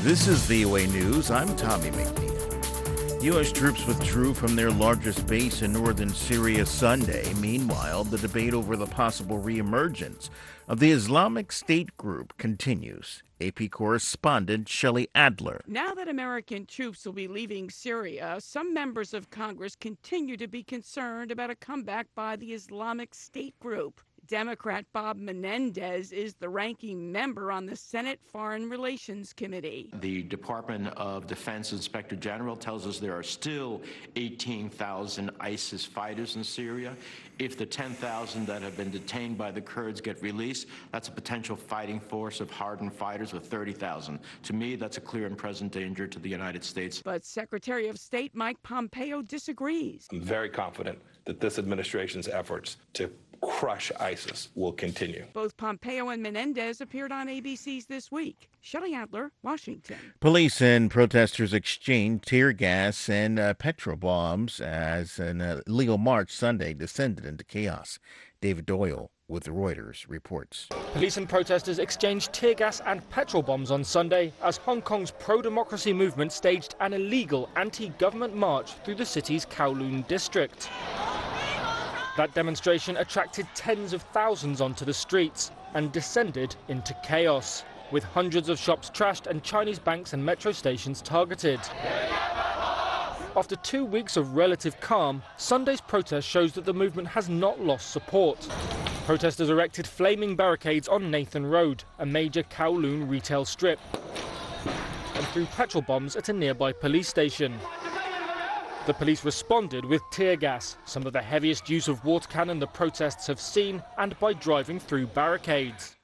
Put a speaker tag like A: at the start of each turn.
A: This is VOA News. I'm Tommy McNeil. U.S. troops withdrew from their largest base in northern Syria Sunday. Meanwhile, the debate over the possible reemergence of the Islamic State group continues. AP correspondent Shelley Adler.
B: Now that American troops will be leaving Syria, some members of Congress continue to be concerned about a comeback by the Islamic State group. Democrat Bob Menendez is the ranking member on the Senate Foreign Relations Committee.
C: The Department of Defense Inspector General tells us there are still 18,000 ISIS fighters in Syria. If the 10,000 that have been detained by the Kurds get released, that's a potential fighting force of hardened fighters with 30,000. To me, that's a clear and present danger to the United States.
B: But Secretary of State Mike Pompeo disagrees.
D: I'm very confident that this administration's efforts to crush ISIS will continue.
B: Both Pompeo and Menendez appeared on ABC's This Week. Shelley Adler, Washington.
A: Police and protesters exchanged tear gas and petrol bombs as an illegal march Sunday descended into chaos. David Doyle with Reuters reports.
E: Police and protesters exchanged tear gas and petrol bombs on Sunday as Hong Kong's pro-democracy movement staged an illegal anti-government march through the city's Kowloon district. That demonstration attracted tens of thousands onto the streets and descended into chaos, with hundreds of shops trashed and Chinese banks and metro stations targeted. After 2 weeks of relative calm, Sunday's protest shows that the movement has not lost support. Protesters erected flaming barricades on Nathan Road, a major Kowloon retail strip, and threw petrol bombs at a nearby police station. The police responded with tear gas, some of the heaviest use of water cannon the protests have seen, and by driving through barricades.